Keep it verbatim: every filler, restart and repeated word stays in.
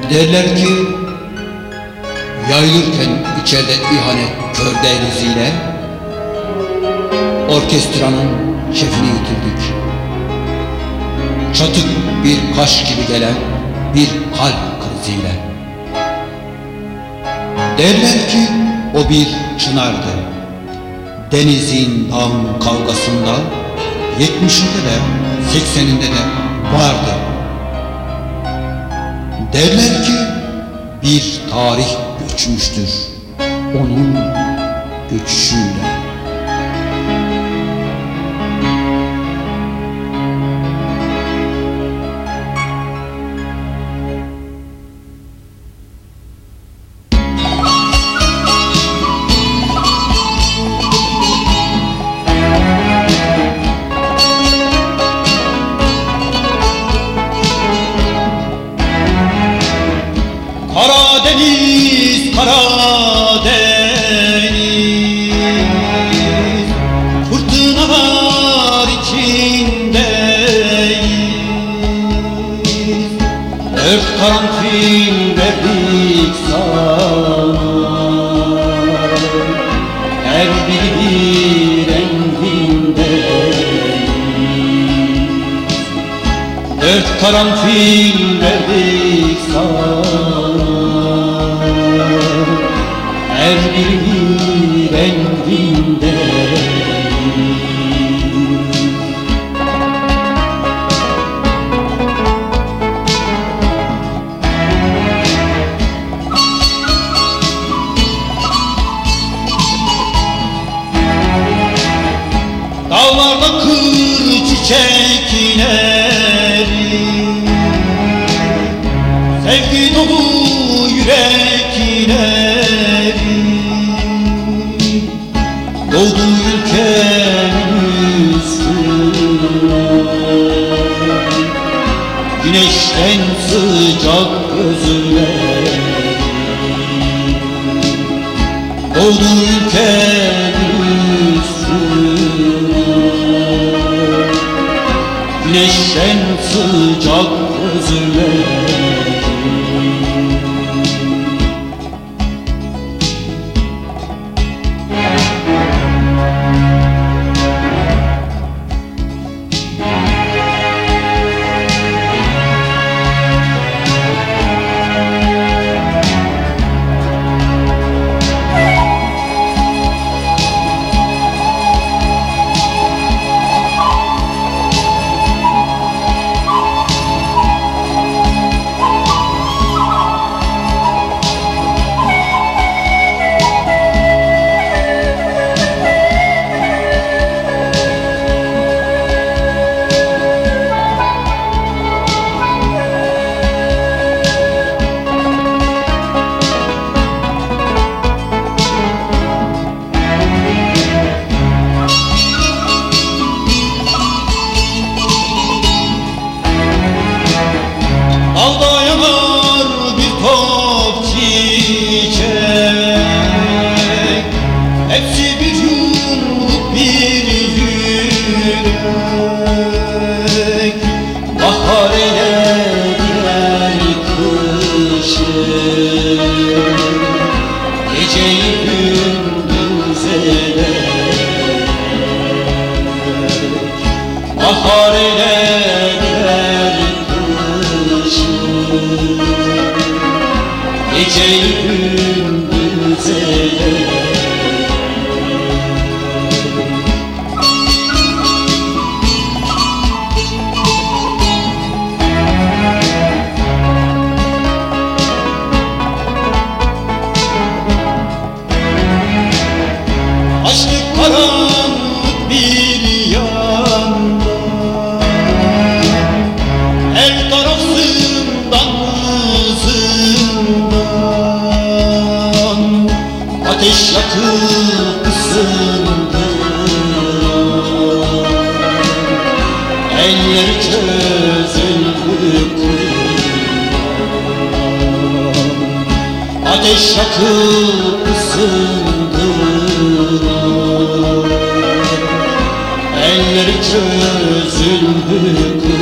Derler ki yayılırken içeride ihanet kör deniziyle orkestranın şefini yitirdik. Çatık bir kaş gibi gelen bir kalp kriziyle. Derler ki o bir çınardı. Denizin dağın kavgasında yetmişinde de sekseninde de vardı. Derler ki bir tarih göçmüştür onun göçüşüyle. Karadeniz, Karadeniz, fırtınalar içindeyiz. Dört karanfil verdik sana, her biri rengindeyiz. Dört karanfil verdik sana, her biri renginde. Dağlarda kır çiçekleri, sevgi dolu yürekleri, doğdu ülkenin üstüne, güneşten sıcak gözleri. Doğdu ülkenin üstüne, güneşten sıcak gözleri. Dalda yanar bir top çiçek, hepsi bir yumruk bir yürek. Bahar eylediler kışı, geceyi gündüz eder. Bahar eylediler geceyi gündüz eder. Açlık karanlık bir yanda, her taraf zindan zindan. Ateş yakıp ısındı, eller çözüldü kıyam. Ateş yakıp ısındı, eller çözüldü kıyam.